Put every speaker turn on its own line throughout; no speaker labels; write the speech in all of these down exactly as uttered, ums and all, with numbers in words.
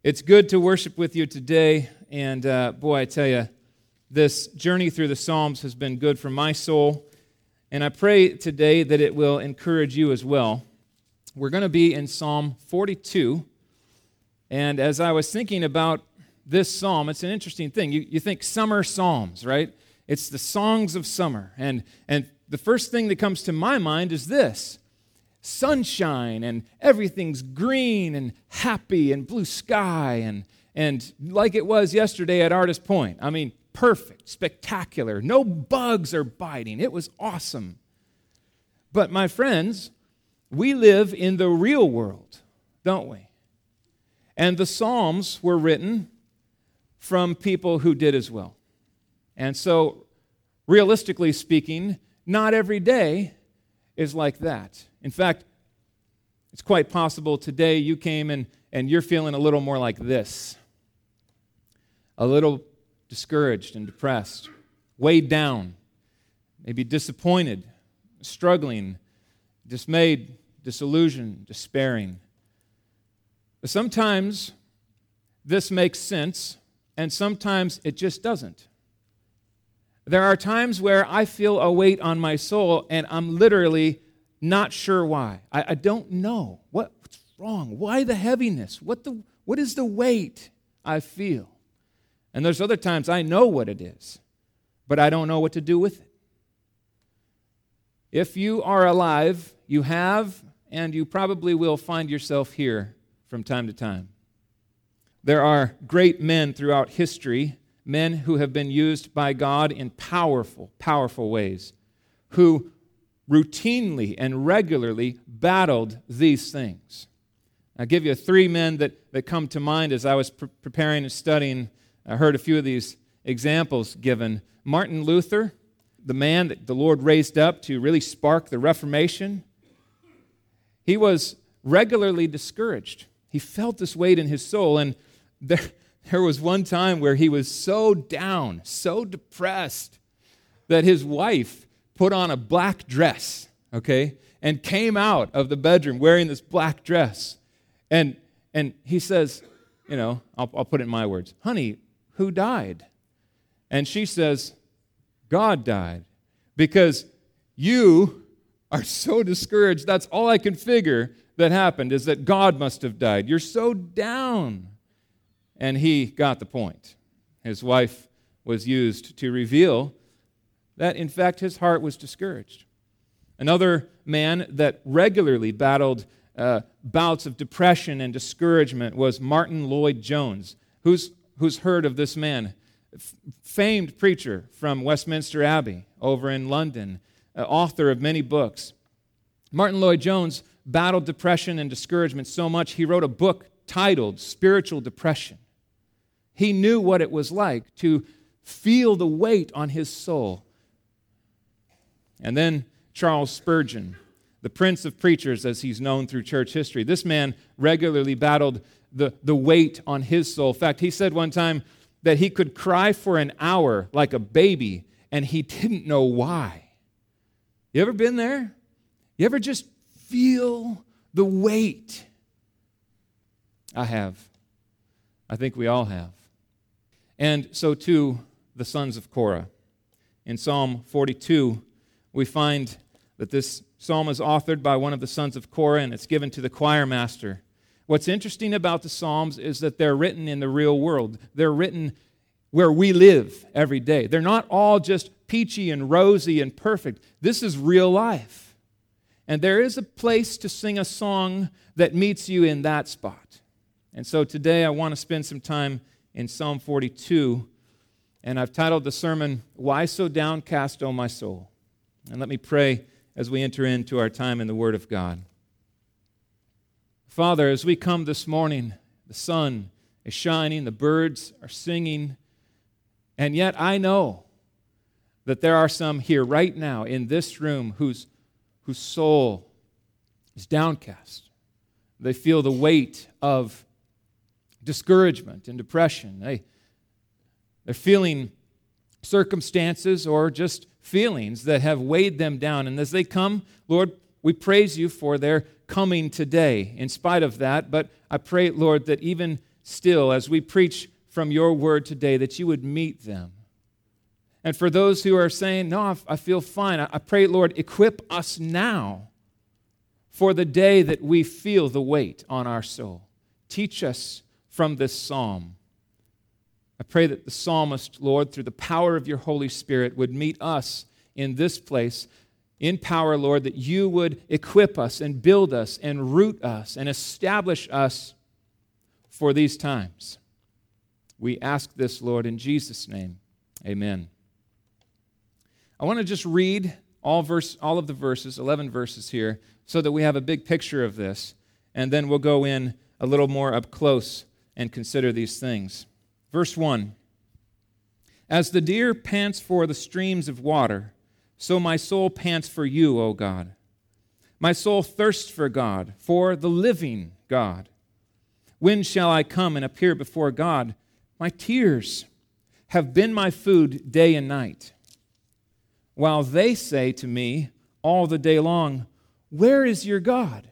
It's good to worship with you today, and uh, boy, I tell you, this journey through the Psalms has been good for my soul, and I pray today that it will encourage you as well. We're going to be in Psalm forty-two, and as I was thinking about this psalm, it's an interesting thing. You, you think summer psalms, right? It's the songs of summer, and, and the first thing that comes to my mind is this: sunshine, and everything's green and happy and blue sky and, and like it was yesterday at Artist Point. I mean, perfect, spectacular. No bugs are biting. It was awesome. But my friends, we live in the real world, don't we? And the Psalms were written from people who did as well. And so, realistically speaking, not every day is like that. In fact, it's quite possible today you came and, and you're feeling a little more like this. A little discouraged and depressed, weighed down, maybe disappointed, struggling, dismayed, disillusioned, despairing. But sometimes this makes sense, and sometimes it just doesn't. There are times where I feel a weight on my soul, and I'm literally not sure why. I, I don't know. What, what's wrong? Why the heaviness? What the what is the weight I feel? And there's other times I know what it is, but I don't know what to do with it. If you are alive, you have, and you probably will find yourself here from time to time. There are great men throughout history, men who have been used by God in powerful, powerful ways, who routinely and regularly battled these things. I'll give you three men that, that come to mind as I was pre- preparing and studying. I heard a few of these examples given. Martin Luther, the man that the Lord raised up to really spark the Reformation, he was regularly discouraged. He felt this weight in his soul, and there, there was one time where he was so down, so depressed, that his wife put on a black dress, okay, and came out of the bedroom wearing this black dress. And and he says, you know, I'll, I'll put it in my words, honey, who died? And she says, God died, because you are so discouraged. That's all I can figure that happened, is that God must have died. You're so down. And he got the point. His wife was used to reveal that, in fact, his heart was discouraged. Another man that regularly battled uh, bouts of depression and discouragement was Martin Lloyd-Jones. Who's, who's heard of this man? F- famed preacher from Westminster Abbey over in London, uh, author of many books. Martin Lloyd-Jones battled depression and discouragement so much, he wrote a book titled Spiritual Depression. He knew what it was like to feel the weight on his soul. And then Charles Spurgeon, the prince of preachers as he's known through church history. This man regularly battled the, the weight on his soul. In fact, he said one time that he could cry for an hour like a baby, and he didn't know why. You ever been there? You ever just feel the weight? I have. I think we all have. And so too, the sons of Korah. In Psalm forty-two, we find that this psalm is authored by one of the sons of Korah, and it's given to the choir master. What's interesting about the Psalms is that they're written in the real world. They're written where we live every day. They're not all just peachy and rosy and perfect. This is real life. And there is a place to sing a song that meets you in that spot. And so today I want to spend some time in Psalm forty-two, and I've titled the sermon, Why So Downcast, O My Soul? And let me pray as we enter into our time in the Word of God. Father, as we come this morning, the sun is shining, the birds are singing, and yet I know that there are some here right now in this room whose, whose soul is downcast. They feel the weight of discouragement and depression. They, they're feeling circumstances or just feelings that have weighed them down. And as they come, Lord, we praise you for their coming today in spite of that. But I pray, Lord, that even still as we preach from your word today, that you would meet them. And for those who are saying, no, I feel fine, I pray, Lord, equip us now for the day that we feel the weight on our soul. Teach us from this psalm. I pray that the psalmist, Lord, through the power of your Holy Spirit, would meet us in this place in power, Lord, that you would equip us and build us and root us and establish us for these times. We ask this, Lord, in Jesus' name. Amen. I want to just read all verse, all of the verses, eleven verses here, so that we have a big picture of this, and then we'll go in a little more up close and consider these things. Verse one, as the deer pants for the streams of water, so my soul pants for you, O God. My soul thirsts for God, for the living God. When shall I come and appear before God? My tears have been my food day and night, while they say to me all the day long, where is your God?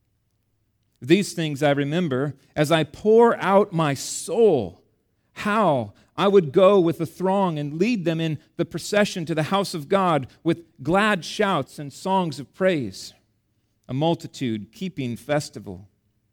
These things I remember as I pour out my soul, how I would go with the throng and lead them in the procession to the house of God with glad shouts and songs of praise, a multitude keeping festival.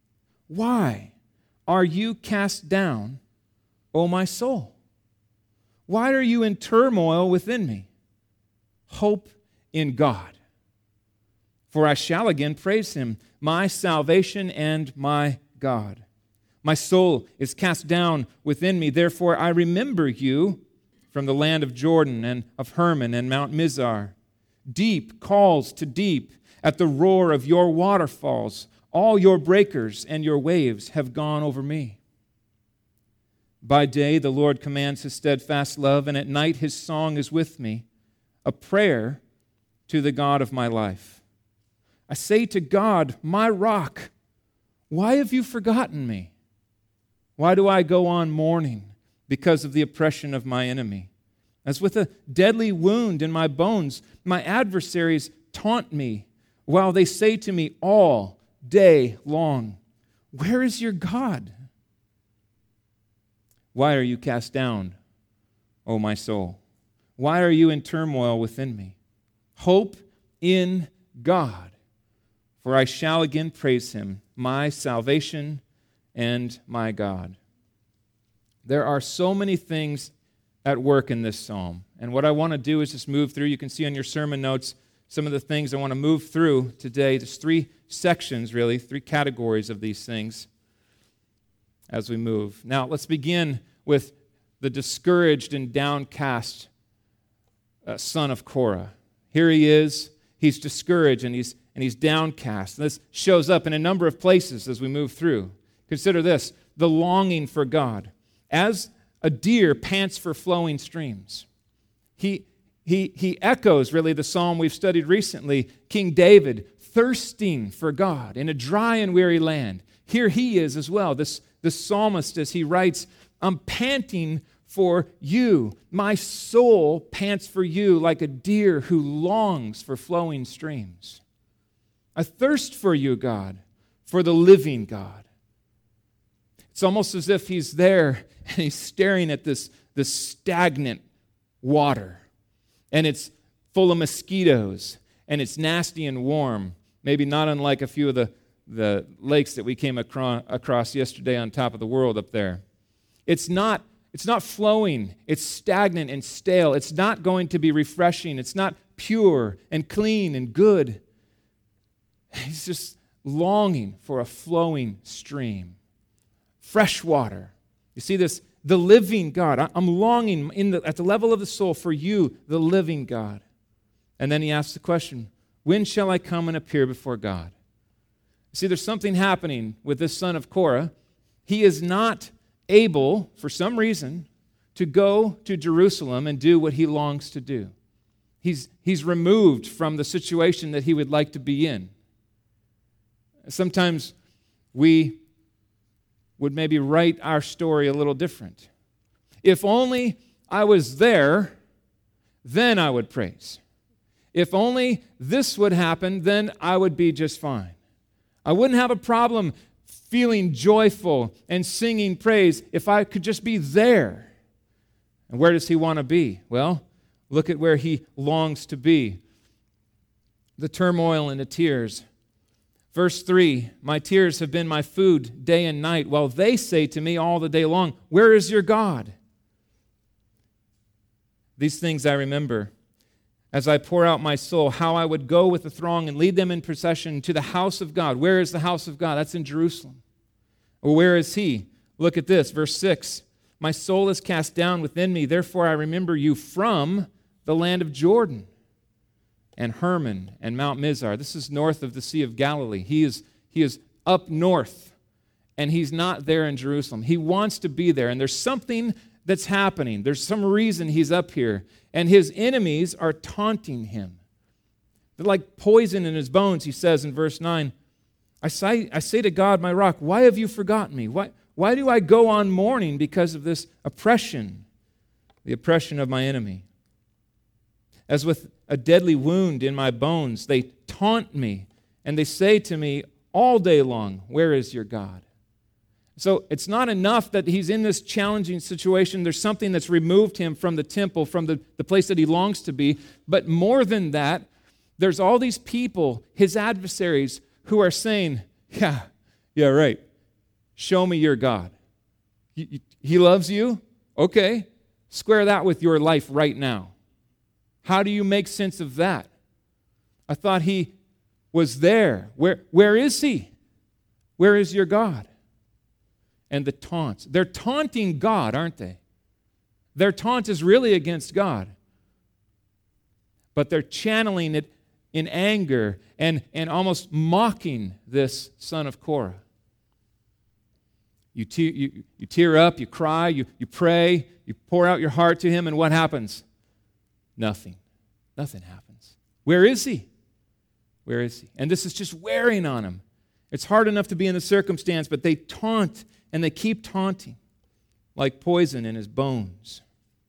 Why are you cast down, O my soul? Why are you in turmoil within me? Hope in God, for I shall again praise him, my salvation and my God. My soul is cast down within me, therefore I remember you from the land of Jordan and of Hermon and Mount Mizar. Deep calls to deep at the roar of your waterfalls. All your breakers and your waves have gone over me. By day the Lord commands his steadfast love, and at night his song is with me, a prayer to the God of my life. I say to God, my rock, why have you forgotten me? Why do I go on mourning because of the oppression of my enemy? As with a deadly wound in my bones, my adversaries taunt me, while they say to me all day long, where is your God? Why are you cast down, O my soul? Why are you in turmoil within me? Hope in God, for I shall again praise him, my salvation and my God. There are so many things at work in this psalm, and what I want to do is just move through. You can see on your sermon notes some of the things I want to move through today. There's three sections, really, three categories of these things as we move. Now, let's begin with the discouraged and downcast uh, son of Korah. Here he is. He's discouraged and he's and he's downcast. And this shows up in a number of places as we move through. Consider this, the longing for God. As a deer pants for flowing streams. He, he, he echoes, really, the psalm we've studied recently, King David, thirsting for God in a dry and weary land. Here he is as well, this, this psalmist, as he writes, I'm panting for you. My soul pants for you like a deer who longs for flowing streams. I thirst for you, God, for the living God. It's almost as if he's there and he's staring at this, this stagnant water. And it's full of mosquitoes, and it's nasty and warm, maybe not unlike a few of the, the lakes that we came across, across yesterday on top of the world up there. It's not, it's not flowing. It's stagnant and stale. It's not going to be refreshing. It's not pure and clean and good. He's just longing for a flowing stream. Fresh water. You see this? The living God. I'm longing in the, at the level of the soul for you, the living God. And then he asks the question, when shall I come and appear before God? See, there's something happening with this son of Korah. He is not able, for some reason, to go to Jerusalem and do what he longs to do. He's, he's removed from the situation that he would like to be in. Sometimes we would maybe write our story a little different. If only I was there, then I would praise. If only this would happen, then I would be just fine. I wouldn't have a problem feeling joyful and singing praise, if I could just be there. And where does he want to be? Well, look at where he longs to be. The turmoil and the tears. Verse three, my tears have been my food day and night, while they say to me all the day long, where is your God? These things I remember as I pour out my soul, how I would go with the throng and lead them in procession to the house of God. Where is the house of God? That's in Jerusalem. Or where is he? Look at this, verse six. My soul is cast down within me, therefore I remember you from the land of Jordan and Hermon and Mount Mizar. This is north of the Sea of Galilee. He is, he is up north, and he's not there in Jerusalem. He wants to be there, and there's something that's happening. There's some reason he's up here, and his enemies are taunting him. They're like poison in his bones, he says in verse nine. I say, I say to God, my rock, why have you forgotten me? Why, why do I go on mourning because of this oppression, the oppression of my enemy? As with a deadly wound in my bones, they taunt me, and they say to me all day long, where is your God? So it's not enough that he's in this challenging situation. There's something that's removed him from the temple, from the, the place that he longs to be. But more than that, there's all these people, his adversaries, who are saying, yeah, yeah, right, show me your God. He, he loves you? Okay, square that with your life right now. How do you make sense of that? I thought he was there. Where, where is he? Where is your God? And the taunts. They're taunting God, aren't they? Their taunt is really against God. But they're channeling it in anger and, and almost mocking this son of Korah. You, te- you, you tear up, you cry, you, you pray, you pour out your heart to him, and what happens? Nothing. Nothing happens. Where is he? Where is he? And this is just wearing on him. It's hard enough to be in the circumstance, but they taunt and they keep taunting like poison in his bones.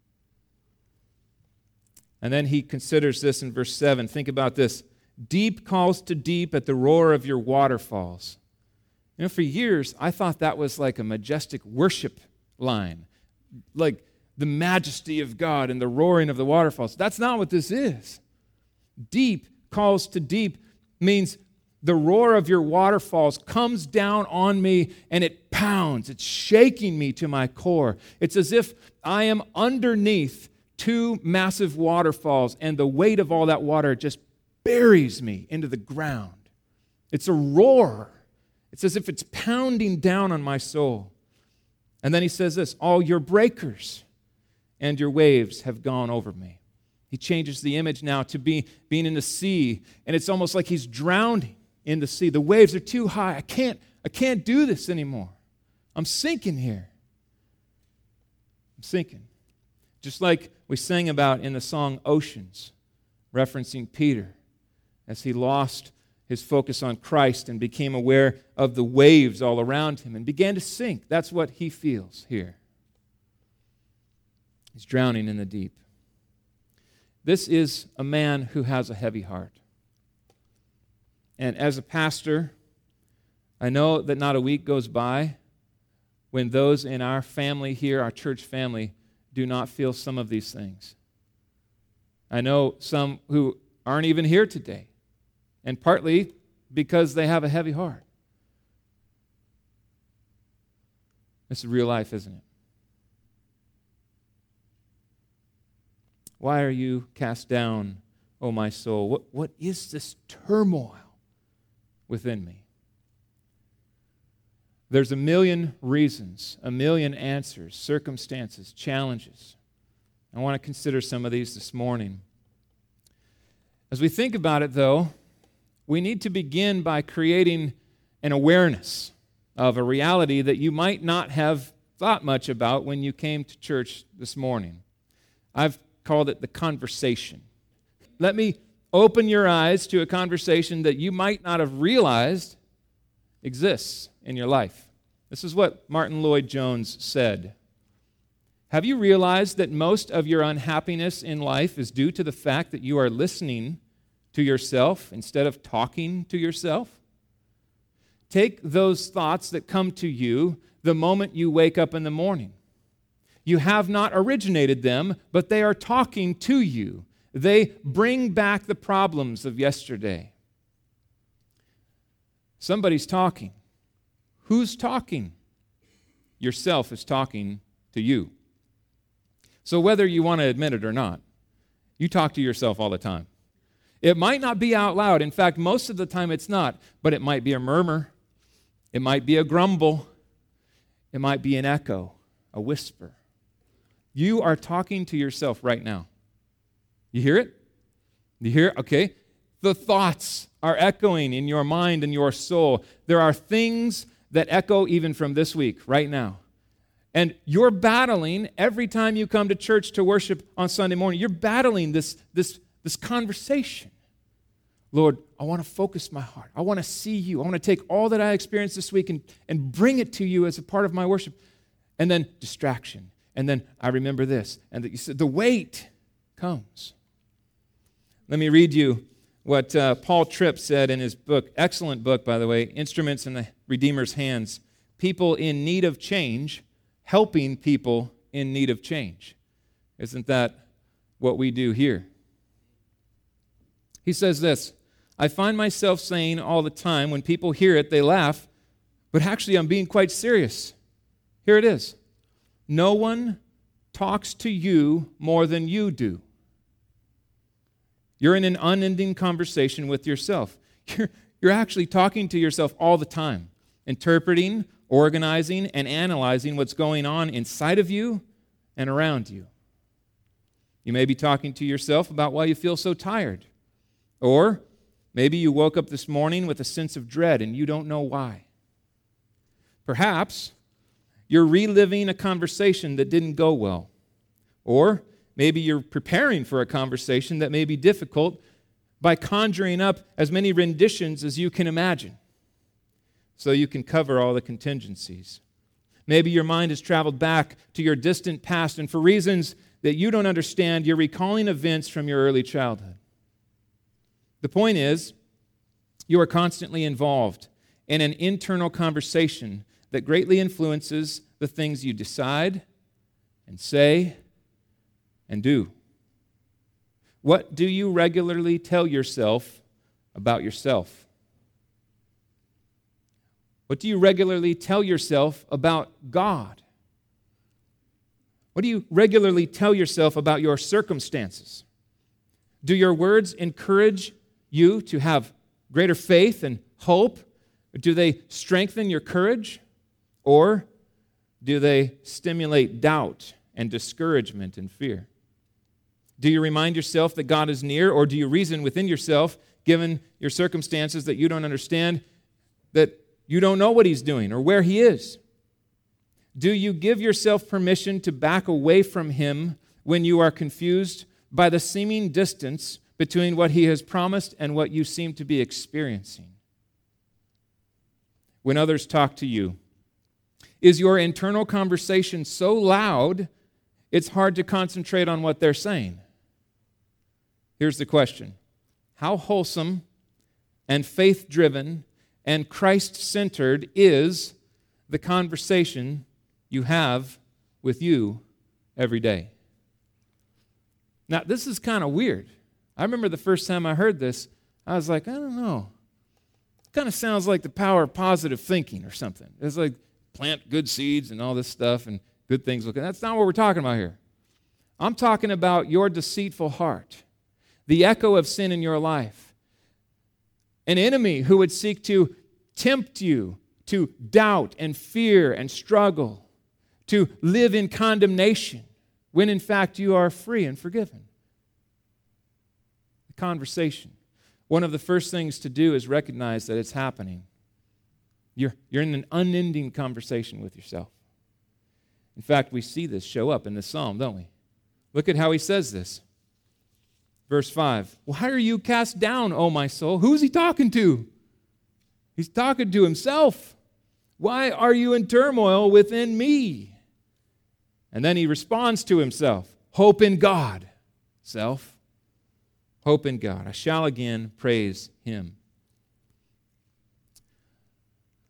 And then he considers this in verse seven. Think about this. Deep calls to deep at the roar of your waterfalls. You know, for years, I thought that was like a majestic worship line. Like the majesty of God and the roaring of the waterfalls. That's not what this is. Deep calls to deep means the roar of your waterfalls comes down on me and it pounds. It's shaking me to my core. It's as if I am underneath two massive waterfalls and the weight of all that water just buries me into the ground. It's a roar. It's as if it's pounding down on my soul. And then he says this, all your breakers and your waves have gone over me. He changes the image now to be being in the sea, and it's almost like he's drowning in the sea. The waves are too high. I can't, I can't do this anymore. I'm sinking here. I'm sinking. Just like we sang about in the song Oceans, referencing Peter, as he lost his focus on Christ and became aware of the waves all around him and began to sink. That's what he feels here. He's drowning in the deep. This is a man who has a heavy heart. And as a pastor, I know that not a week goes by when those in our family here, our church family, do not feel some of these things. I know some who aren't even here today, and partly because they have a heavy heart. This is real life, isn't it? Why are you cast down, O my soul? What, what is this turmoil within me? There's a million reasons, a million answers, circumstances, challenges. I want to consider some of these this morning. As we think about it, though, we need to begin by creating an awareness of a reality that you might not have thought much about when you came to church this morning. I've called it the conversation. Let me open your eyes to a conversation that you might not have realized exists in your life. This is what Martin Lloyd-Jones said. Have you realized that most of your unhappiness in life is due to the fact that you are listening to yourself instead of talking to yourself? take those thoughts that come to you the moment you wake up in the morning. You have not originated them, but they are talking to you. They bring back the problems of yesterday. Somebody's talking. Who's talking? Yourself is talking to you. So whether you want to admit it or not, you talk to yourself all the time. It might not be out loud. In fact, most of the time it's not, but it might be a murmur. It might be a grumble. It might be an echo, a whisper. You are talking to yourself right now. You hear it? You hear it? Okay. The thoughts are echoing in your mind and your soul. There are things that echo even from this week, right now. And you're battling every time you come to church to worship on Sunday morning. You're battling this, this, this conversation. Lord, I want to focus my heart. I want to see you. I want to take all that I experienced this week and, and bring it to you as a part of my worship. And then distraction. And then I remember this. And that you said the weight comes. Let me read you what uh, Paul Tripp said in his book, excellent book, by the way, Instruments in the Redeemer's Hands. People in need of change, helping people in need of change. Isn't that what we do here? He says this, I find myself saying all the time, when people hear it, they laugh, but actually I'm being quite serious. Here it is. No one talks to you more than you do. You're in an unending conversation with yourself. You're, you're actually talking to yourself all the time, interpreting, organizing, and analyzing what's going on inside of you and around you. You may be talking to yourself about why you feel so tired. Or maybe you woke up this morning with a sense of dread and you don't know why. Perhaps you're reliving a conversation that didn't go well. Or maybe you're preparing for a conversation that may be difficult by conjuring up as many renditions as you can imagine so you can cover all the contingencies. Maybe your mind has traveled back to your distant past, and for reasons that you don't understand, you're recalling events from your early childhood. The point is, you are constantly involved in an internal conversation that greatly influences the things you decide and say and do. What do you regularly tell yourself about yourself? What do you regularly tell yourself about God? What do you regularly tell yourself about your circumstances? Do your words encourage you to have greater faith and hope? Do they strengthen your courage? Or do they stimulate doubt and discouragement and fear? Do you remind yourself that God is near, or do you reason within yourself, given your circumstances that you don't understand, that you don't know what He's doing or where He is? Do you give yourself permission to back away from Him when you are confused by the seeming distance between what He has promised and what you seem to be experiencing? When others talk to you, is your internal conversation so loud it's hard to concentrate on what they're saying? Here's the question. How wholesome and faith-driven and Christ-centered is the conversation you have with you every day? Now, this is kind of weird. I remember the first time I heard this, I was like, I don't know. It kind of sounds like the power of positive thinking or something. It's like plant good seeds and all this stuff and good things. That's not what we're talking about here. I'm talking about your deceitful heart, the echo of sin in your life, an enemy who would seek to tempt you to doubt and fear and struggle, to live in condemnation, when in fact you are free and forgiven. The conversation. One of the first things to do is recognize that it's happening. You're, you're in an unending conversation with yourself. In fact, we see this show up in the psalm, don't we? Look at how he says this. Verse five. Why are you cast down, O my soul? Who's he talking to? He's talking to himself. Why are you in turmoil within me? And then he responds to himself. Hope in God, self. Hope in God. I shall again praise Him.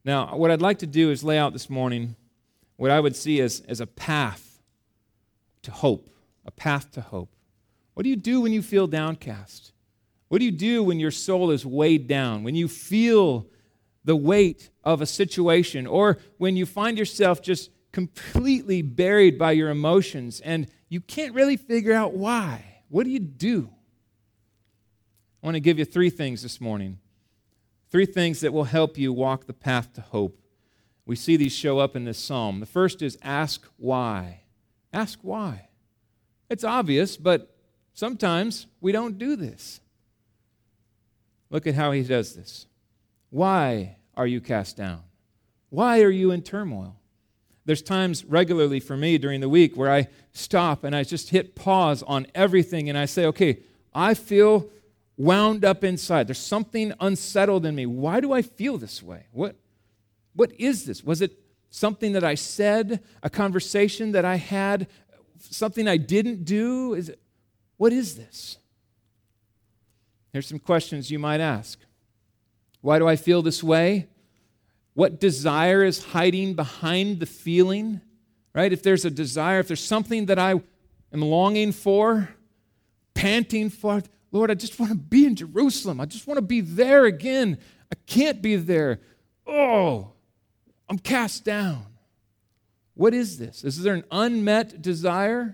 Now, what I'd like to do is lay out this morning what I would see as, as a path to hope, a path to hope. What do you do when you feel downcast? What do you do when your soul is weighed down, when you feel the weight of a situation, or when you find yourself just completely buried by your emotions and you can't really figure out why? What do you do? I want to give you three things this morning. Three things that will help you walk the path to hope. We see these show up in this psalm. The first is ask why. Ask why. It's obvious, but sometimes we don't do this. Look at how he does this. Why are you cast down? Why are you in turmoil? There's times regularly for me during the week where I stop and I just hit pause on everything and I say, okay, I feel wound up inside. There's something unsettled in me. Why do I feel this way? What, what is this? Was it something that I said, a conversation that I had, something I didn't do? Is it, what is this? Here's some questions you might ask. Why do I feel this way? What desire is hiding behind the feeling? Right? If there's a desire, if there's something that I am longing for, panting for, Lord, I just want to be in Jerusalem. I just want to be there again. I can't be there. Oh, I'm cast down. What is this? Is there an unmet desire?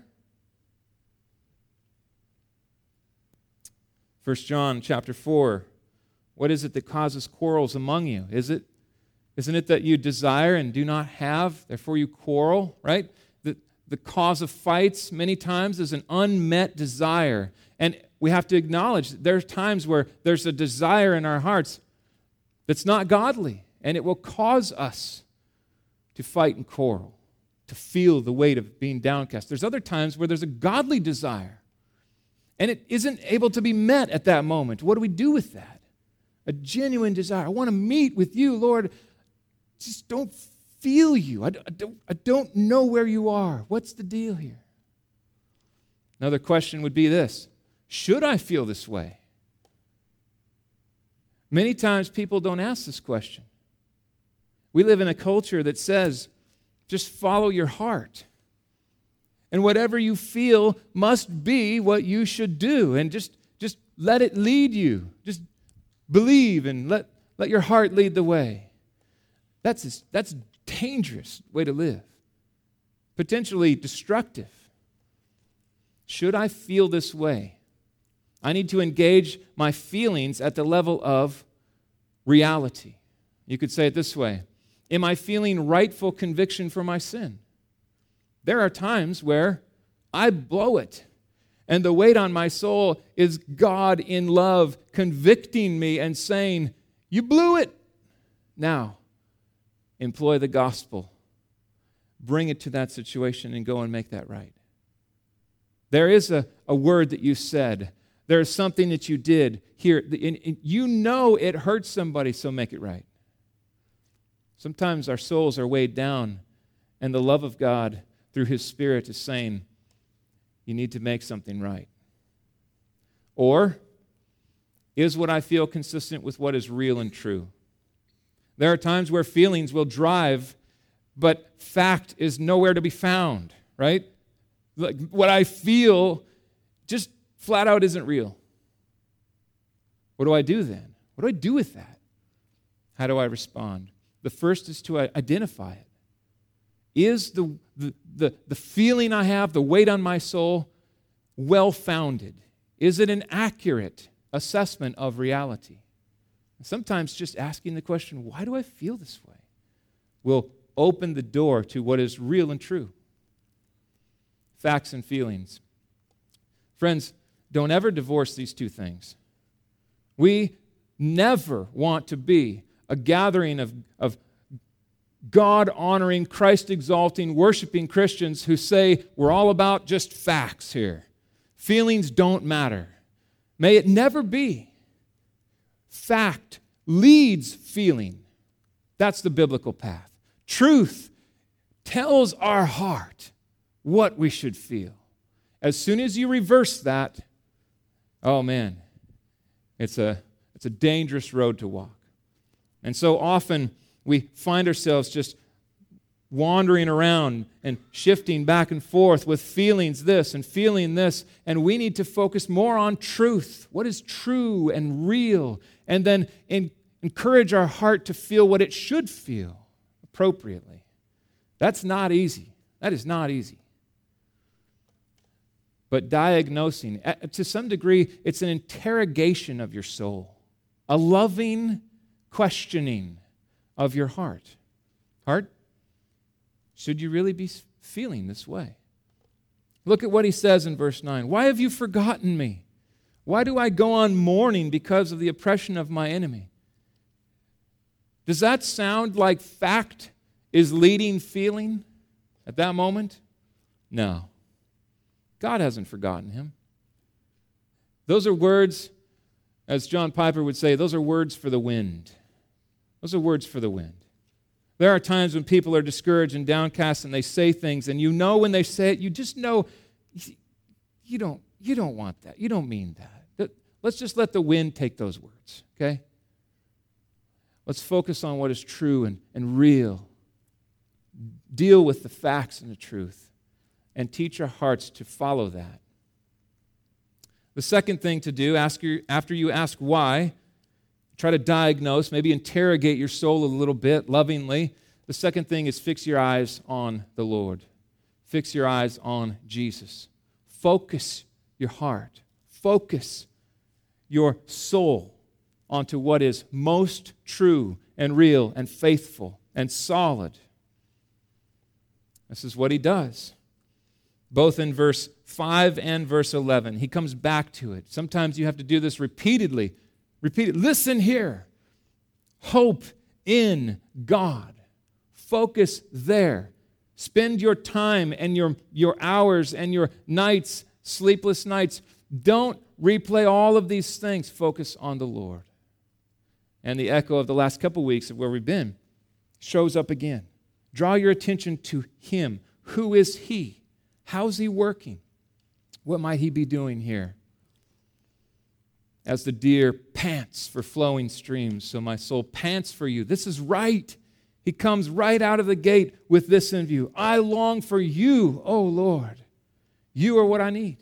First John chapter four. What is it that causes quarrels among you? Is it, isn't it that you desire and do not have, therefore you quarrel, right? The, the cause of fights many times is an unmet desire. And we have to acknowledge that there are times where there's a desire in our hearts that's not godly, and it will cause us to fight and quarrel, to feel the weight of being downcast. There's other times where there's a godly desire, and it isn't able to be met at that moment. What do we do with that? A genuine desire. I want to meet with you, Lord. Just don't feel you. I don't, I don't know where you are. What's the deal here? Another question would be this. Should I feel this way? Many times people don't ask this question. We live in a culture that says, just follow your heart. And whatever you feel must be what you should do. And just, just let it lead you. Just believe and let, let your heart lead the way. That's a, that's a dangerous way to live. Potentially destructive. Should I feel this way? I need to engage my feelings at the level of reality. You could say it this way. Am I feeling rightful conviction for my sin? There are times where I blow it, and the weight on my soul is God in love convicting me and saying, you blew it. Now, employ the gospel. Bring it to that situation and go and make that right. There is a, a word that you said. There is something that you did here. And, and you know it hurts somebody, so make it right. Sometimes our souls are weighed down, and the love of God through His Spirit is saying, you need to make something right. Or, is what I feel consistent with what is real and true? There are times where feelings will drive, but fact is nowhere to be found, right? Like what I feel just flat out isn't real. What do I do then? What do I do with that? How do I respond? The first is to identify it. Is the, the, the, the feeling I have, the weight on my soul, well-founded? Is it an accurate assessment of reality? Sometimes just asking the question, why do I feel this way, will open the door to what is real and true. Facts and feelings. Friends, don't ever divorce these two things. We never want to be a gathering of, of God-honoring, Christ-exalting, worshiping Christians who say we're all about just facts here. Feelings don't matter. May it never be. Fact leads feeling. That's the biblical path. Truth tells our heart what we should feel. As soon as you reverse that, oh man, it's a, it's a dangerous road to walk. And so often we find ourselves just wandering around and shifting back and forth with feelings this and feeling this, and we need to focus more on truth. What is true and real? And then in, encourage our heart to feel what it should feel appropriately. That's not easy. That is not easy. But diagnosing, to some degree, it's an interrogation of your soul, a loving questioning of your heart. Heart, should you really be feeling this way? Look at what he says in verse nine. Why have you forgotten me? Why do I go on mourning because of the oppression of my enemy? Does that sound like fact is leading feeling at that moment? No. God hasn't forgotten him. Those are words, as John Piper would say, those are words for the wind. Those are words for the wind. There are times when people are discouraged and downcast and they say things, and you know when they say it, you just know you don't, you don't want that. You don't mean that. Let's just let the wind take those words, okay? Let's focus on what is true and, and real. Deal with the facts and the truth, and teach our hearts to follow that. The second thing to do, ask your, after you ask why, try to diagnose, maybe interrogate your soul a little bit lovingly. The second thing is fix your eyes on the Lord. Fix your eyes on Jesus. Focus your heart. Focus your soul onto what is most true and real and faithful and solid. This is what he does. Both in verse five and verse eleven. He comes back to it. Sometimes you have to do this repeatedly. Repeat it. Listen here. Hope in God. Focus there. Spend your time and your, your hours and your nights, sleepless nights. Don't replay all of these things. Focus on the Lord. And the echo of the last couple weeks of where we've been shows up again. Draw your attention to Him. Who is He? How's He working? What might He be doing here? As the deer pants for flowing streams, so my soul pants for you. This is right. He comes right out of the gate with this in view. I long for you, O Lord. You are what I need.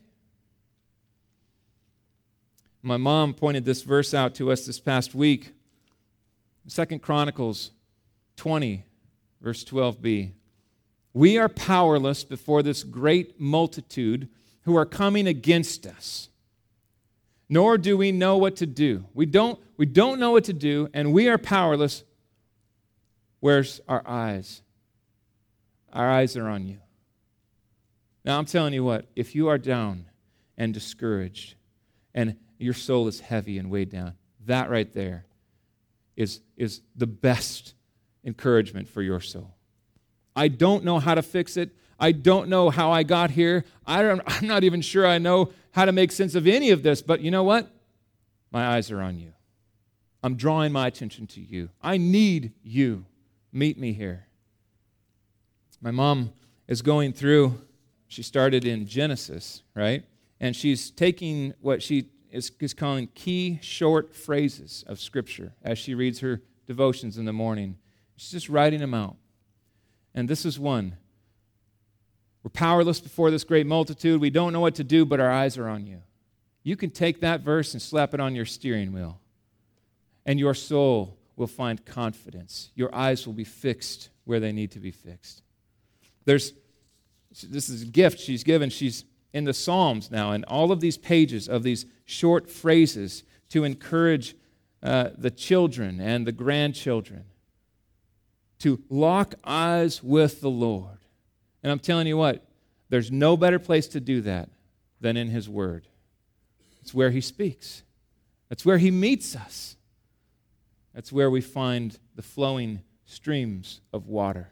My mom pointed this verse out to us this past week. Second Chronicles twenty, verse twelve b. We are powerless before this great multitude who are coming against us, nor do we know what to do. We don't, we don't know what to do, and we are powerless. Where's our eyes? Our eyes are on you. Now, I'm telling you what, if you are down and discouraged and your soul is heavy and weighed down, that right there is, is the best encouragement for your soul. I don't know how to fix it. I don't know how I got here. I don't, I'm not even sure I know how to make sense of any of this, but you know what? My eyes are on you. I'm drawing my attention to you. I need you. Meet me here. My mom is going through, she started in Genesis, right? And she's taking what she is, is calling key short phrases of Scripture as she reads her devotions in the morning. She's just writing them out. And this is one. We're powerless before this great multitude. We don't know what to do, but our eyes are on you. You can take that verse and slap it on your steering wheel, and your soul will find confidence. Your eyes will be fixed where they need to be fixed. There's, this is a gift she's given. She's in the Psalms now, and all of these pages of these short phrases to encourage uh, the children and the grandchildren to lock eyes with the Lord. And I'm telling you what, there's no better place to do that than in His Word. It's where He speaks. That's where He meets us. That's where we find the flowing streams of water.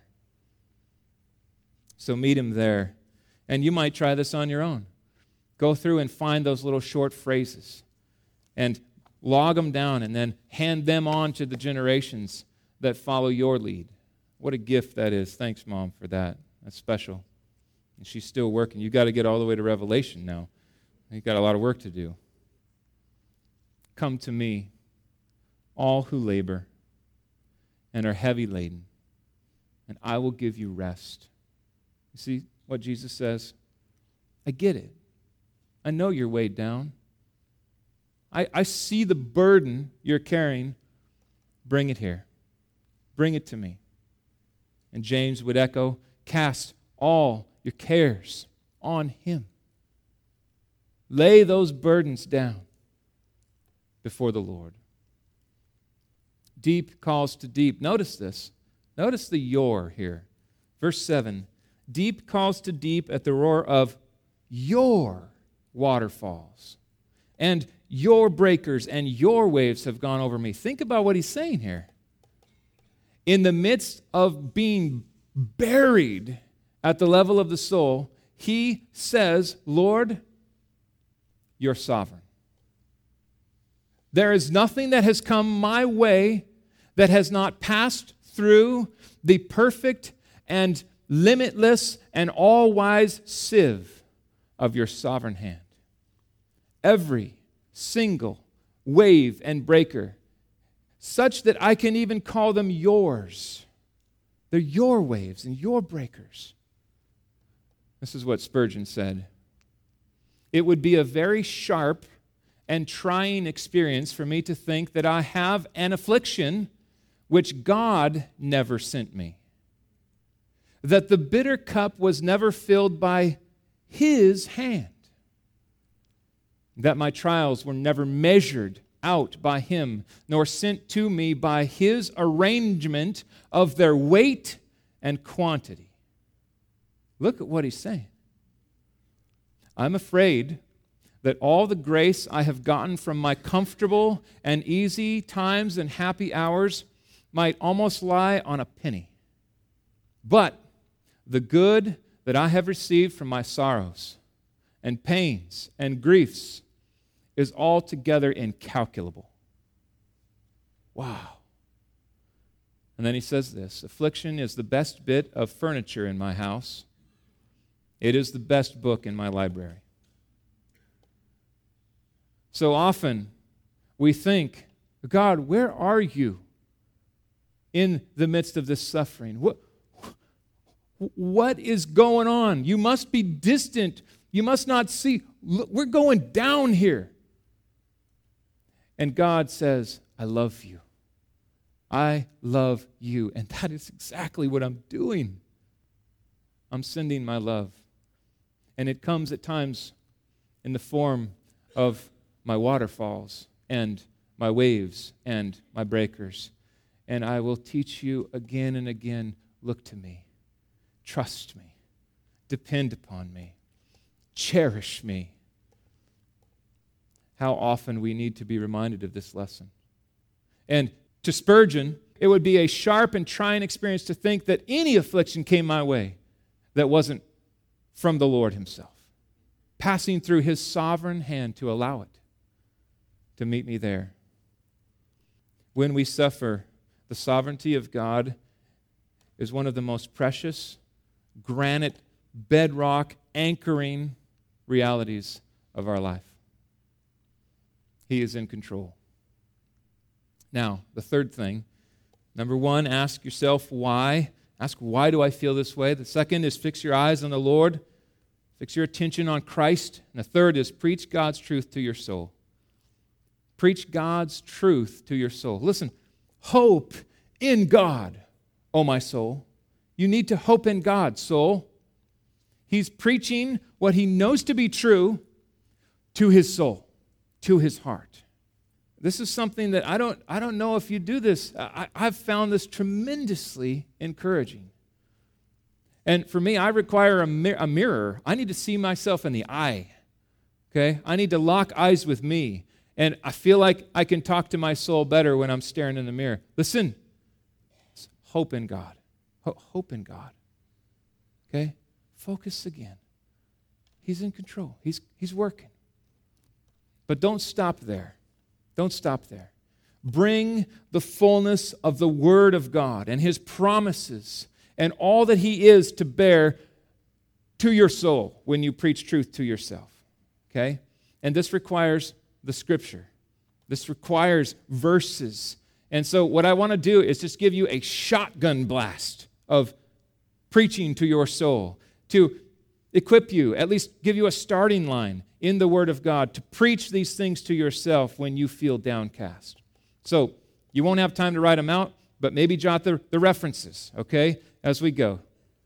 So meet Him there. And you might try this on your own. Go through and find those little short phrases and log them down and then hand them on to the generations that follow your lead. What a gift that is. Thanks, Mom, for that. That's special. And she's still working. You've got to get all the way to Revelation now. You've got a lot of work to do. Come to me, all who labor and are heavy laden, and I will give you rest. You see what Jesus says? I get it. I know you're weighed down. I, I see the burden you're carrying. Bring it here. Bring it to me. And James would echo, cast all your cares on him. Lay those burdens down before the Lord. Deep calls to deep. Notice this. Notice the your here. Verse seven. Deep calls to deep at the roar of your waterfalls. And your breakers and your waves have gone over me. Think about what he's saying here. In the midst of being buried at the level of the soul, he says, Lord, you're sovereign. There is nothing that has come my way that has not passed through the perfect and limitless and all-wise sieve of your sovereign hand. Every single wave and breaker, such that I can even call them yours. They're your waves and your breakers. This is what Spurgeon said. It would be a very sharp and trying experience for me to think that I have an affliction which God never sent me. That the bitter cup was never filled by His hand. That my trials were never measured out by Him, nor sent to me by His arrangement of their weight and quantity. Look at what he's saying. I'm afraid that all the grace I have gotten from my comfortable and easy times and happy hours might almost lie on a penny. But the good that I have received from my sorrows and pains and griefs is altogether incalculable. Wow. And then he says this, affliction is the best bit of furniture in my house. It is the best book in my library. So often we think, God, where are you in the midst of this suffering? What, what is going on? You must be distant. You must not see. Look, we're going down here. And God says, I love you. I love you. And that is exactly what I'm doing. I'm sending my love. And it comes at times in the form of my waterfalls and my waves and my breakers. And I will teach you again and again, look to me, trust me, depend upon me, cherish me. How often we need to be reminded of this lesson. And to Spurgeon, it would be a sharp and trying experience to think that any affliction came my way that wasn't from the Lord Himself, passing through His sovereign hand to allow it to meet me there. When we suffer, the sovereignty of God is one of the most precious, granite, bedrock, anchoring realities of our life. He is in control. Now, the third thing, number one, ask yourself why. Ask, why do I feel this way? The second is fix your eyes on the Lord. Fix your attention on Christ. And the third is preach God's truth to your soul. Preach God's truth to your soul. Listen, hope in God, oh my soul. You need to hope in God, soul. He's preaching what he knows to be true to his soul, to his heart. This is something that I don't, I don't know if you do this. I, I've found this tremendously encouraging. And for me, I require a, mir- a mirror. I need to see myself in the eye. Okay? I need to lock eyes with me. And I feel like I can talk to my soul better when I'm staring in the mirror. Listen, hope in God. Ho- hope in God. Okay? Focus again. He's in control. He's, he's working. But don't stop there. Don't stop there. Bring the fullness of the Word of God and His promises and all that He is to bear to your soul when you preach truth to yourself. Okay? And this requires the Scripture. This requires verses And so what I want to do is just give you a shotgun blast of preaching to your soul, to equip you, at least give you a starting line in the Word of God, to preach these things to yourself when you feel downcast. So you won't have time to write them out, but maybe jot the, the references, okay, as we go.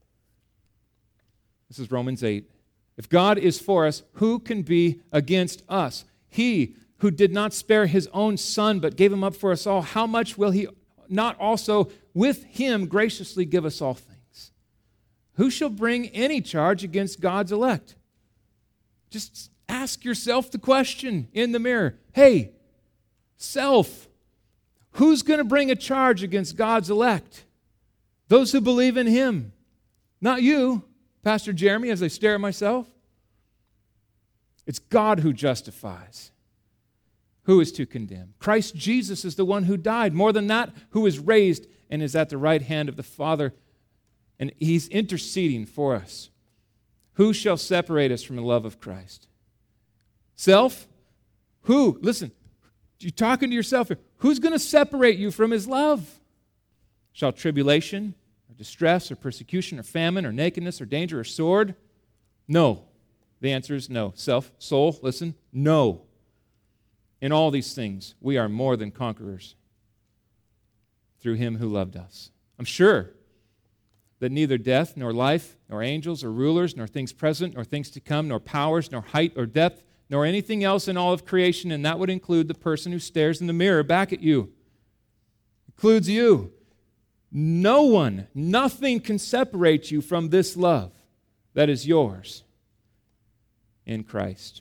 This is Romans eight. If God is for us, who can be against us? He who did not spare his own Son, but gave him up for us all, how much will he not also with him graciously give us all things? Who shall bring any charge against God's elect? Just ask yourself the question in the mirror. Hey, self, who's going to bring a charge against God's elect? Those who believe in him. Not you, Pastor Jeremy, as I stare at myself. It's God who justifies. Who is to condemn? Christ Jesus is the one who died. More than that, who is raised and is at the right hand of the Father, and he's interceding for us. Who shall separate us from the love of Christ? Self? Who? Listen, you're talking to yourself here. Who's going to separate you from his love? Shall tribulation, or distress, or persecution, or famine, or nakedness, or danger, or sword? No. The answer is no. Self, soul, listen, no. In all these things, we are more than conquerors through him who loved us. I'm sure that neither death, nor life, nor angels, or rulers, nor things present, nor things to come, nor powers, nor height, or depth, nor anything else in all of creation, and that would include the person who stares in the mirror back at you. Includes you. No one, nothing can separate you from this love that is yours in Christ.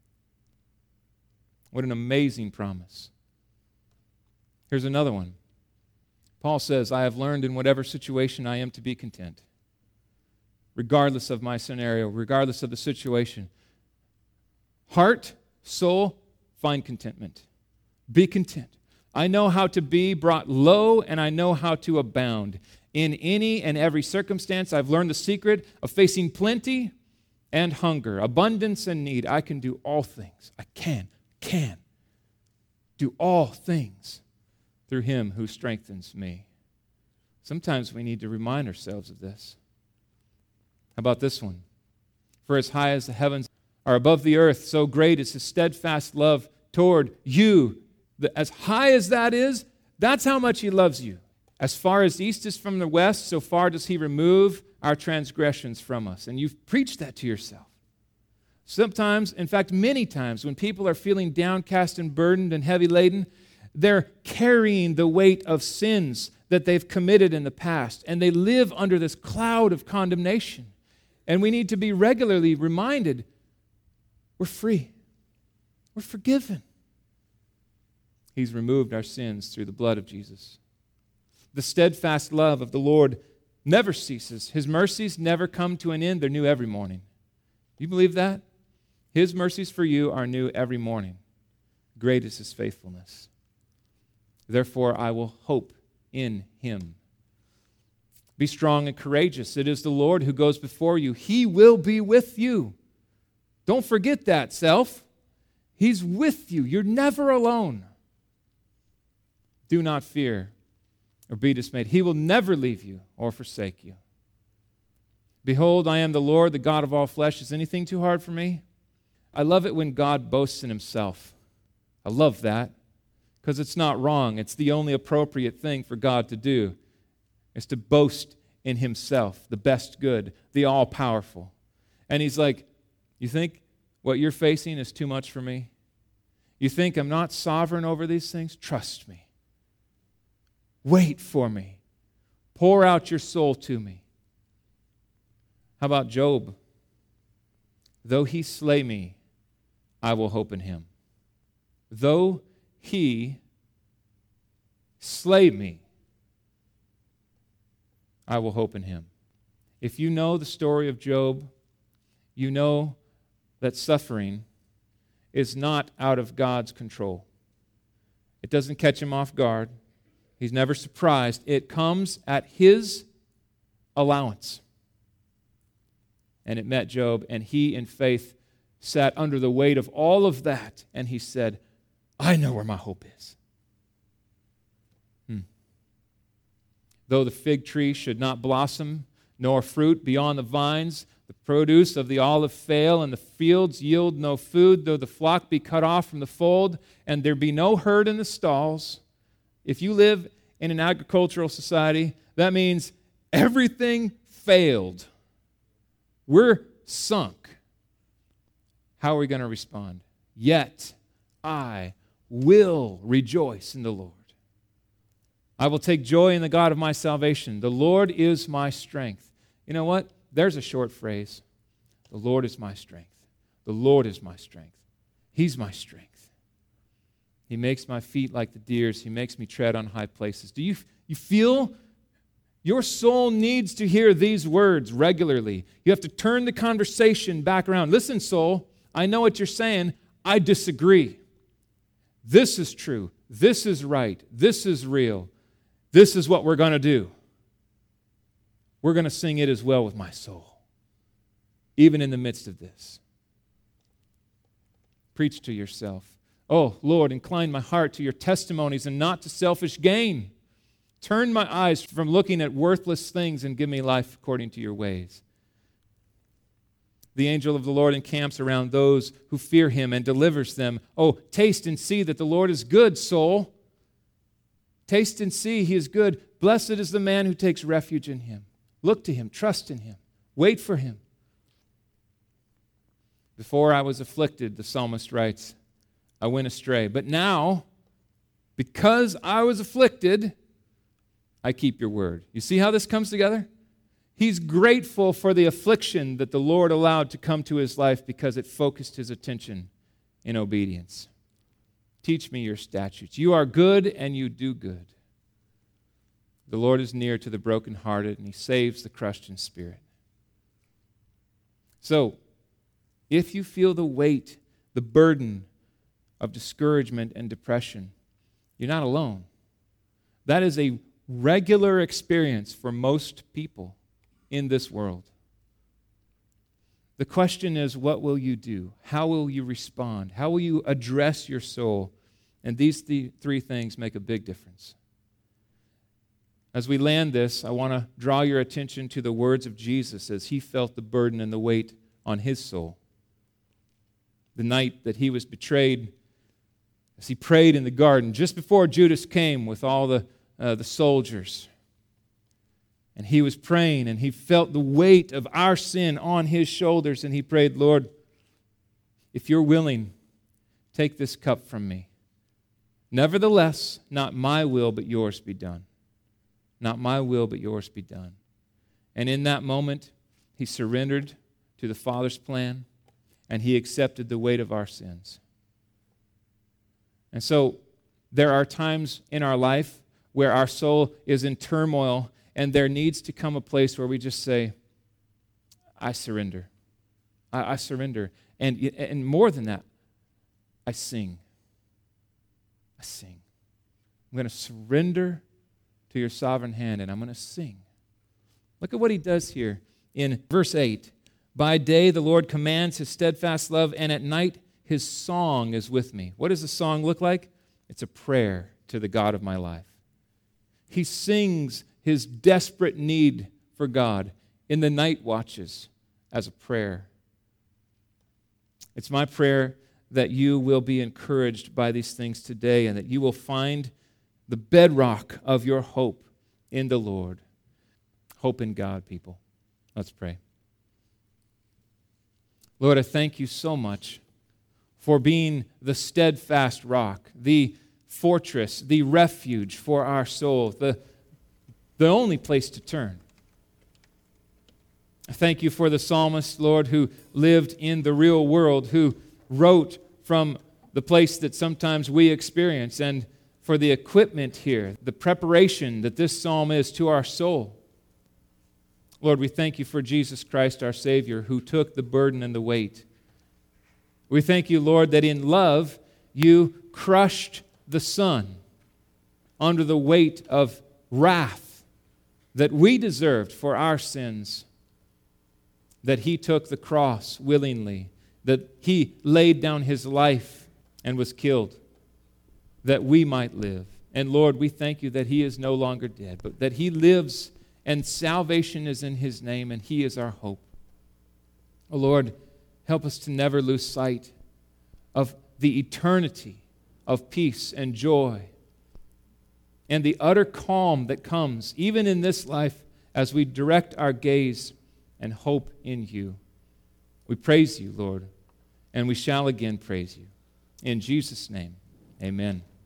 What an amazing promise. Here's another one. Paul says, I have learned in whatever situation I am to be content, regardless of my scenario, regardless of the situation. Heart, soul, find contentment. Be content. I know how to be brought low, and I know how to abound. In any and every circumstance, I've learned the secret of facing plenty and hunger, abundance and need. I can do all things. I can. can do all things through him who strengthens me. Sometimes we need to remind ourselves of this. How about this one? For as high as the heavens are above the earth, so great is his steadfast love toward you. As high as that is, that's how much he loves you. As far as the east is from the west, so far does he remove our transgressions from us. And you've preached that to yourself. Sometimes, in fact, many times, when people are feeling downcast and burdened and heavy laden, they're carrying the weight of sins that they've committed in the past, and they live under this cloud of condemnation. And we need to be regularly reminded, we're free. We're forgiven. He's removed our sins through the blood of Jesus. The steadfast love of the Lord never ceases. His mercies never come to an end. They're new every morning. Do you believe that? His mercies for you are new every morning. Great is his faithfulness. Therefore, I will hope in him. Be strong and courageous. It is the Lord who goes before you. He will be with you. Don't forget that, self. He's with you. You're never alone. Do not fear or be dismayed. He will never leave you or forsake you. Behold, I am the Lord, the God of all flesh. Is anything too hard for me? I love it when God boasts in himself. I love that because it's not wrong. It's the only appropriate thing for God to do, is to boast in himself, the best good, the all-powerful. And he's like, you think what you're facing is too much for me? You think I'm not sovereign over these things? Trust me. Wait for me. Pour out your soul to me. How about Job? Though he slay me, I will hope in him. Though he slay me, I will hope in him. If you know the story of Job, you know that suffering is not out of God's control. It doesn't catch him off guard. He's never surprised. It comes at his allowance. And it met Job, and he in faith sat under the weight of all of that, and he said, I know where my hope is. Though the fig tree should not blossom, nor fruit beyond the vines, the produce of the olive fail, and the fields yield no food, though the flock be cut off from the fold, and there be no herd in the stalls. If you live in an agricultural society, that means everything failed. We're sunk. How are we going to respond? Yet I will rejoice in the Lord. I will take joy in the God of my salvation. The Lord is my strength. You know what? There's a short phrase. The Lord is my strength. The Lord is my strength. He's my strength. He makes my feet like the deer's. He makes me tread on high places. Do you, you feel your soul needs to hear these words regularly? You have to turn the conversation back around. Listen, soul, I know what you're saying. I disagree. This is true. This is right. This is real. This is what we're going to do. We're going to sing it as well with my soul, even in the midst of this. Preach to yourself. Oh, Lord, incline my heart to your testimonies and not to selfish gain. Turn my eyes from looking at worthless things and give me life according to your ways. The angel of the Lord encamps around those who fear him and delivers them. Oh, taste and see that the Lord is good, soul. Taste and see he is good. Blessed is the man who takes refuge in him. Look to him, trust in him, wait for him. Before I was afflicted, the psalmist writes, I went astray. But now, because I was afflicted, I keep your word. You see how this comes together? He's grateful for the affliction that the Lord allowed to come to his life because it focused his attention in obedience. Teach me your statutes. You are good and you do good. The Lord is near to the brokenhearted and he saves the crushed in spirit. So, if you feel the weight, the burden of discouragement and depression, you're not alone. That is a regular experience for most people in this world. The question is, what will you do? How will you respond? How will you address your soul? And these th- three things make a big difference. As we land this, I want to draw your attention to the words of Jesus as he felt the burden and the weight on his soul. The night that he was betrayed, as he prayed in the garden, just before Judas came with all the, uh, the soldiers. And he was praying, and he felt the weight of our sin on his shoulders, and he prayed, Lord, if you're willing, take this cup from me. Nevertheless, not my will, but yours be done. Not my will, but yours be done. And in that moment, he surrendered to the Father's plan, and he accepted the weight of our sins. And so, there are times in our life where our soul is in turmoil, and there needs to come a place where we just say, I surrender. I, I surrender. And, and more than that, I sing. I sing. I'm going to surrender to your sovereign hand, and I'm going to sing. Look at what he does here in verse eight. By day the Lord commands his steadfast love, and at night his song is with me. What does a song look like? It's a prayer to the God of my life. He sings his desperate need for God in the night watches as a prayer. It's my prayer that you will be encouraged by these things today and that you will find the bedrock of your hope in the Lord. Hope in God, people. Let's pray. Lord, I thank you so much for being the steadfast rock, the fortress, the refuge for our soul, the, the only place to turn. I thank you for the psalmist, Lord, who lived in the real world, who wrote from the place that sometimes we experience, and for the equipment here, the preparation that this psalm is to our soul. Lord, we thank you for Jesus Christ, our Savior, who took the burden and the weight. We thank you, Lord, that in love you crushed the Son under the weight of wrath that we deserved for our sins, that he took the cross willingly, that he laid down his life and was killed, that we might live. And Lord, we thank you that he is no longer dead, but that he lives and salvation is in his name and he is our hope. Oh Lord, help us to never lose sight of the eternity of peace and joy and the utter calm that comes even in this life as we direct our gaze and hope in you. We praise you, Lord, and we shall again praise you. In Jesus' name, amen.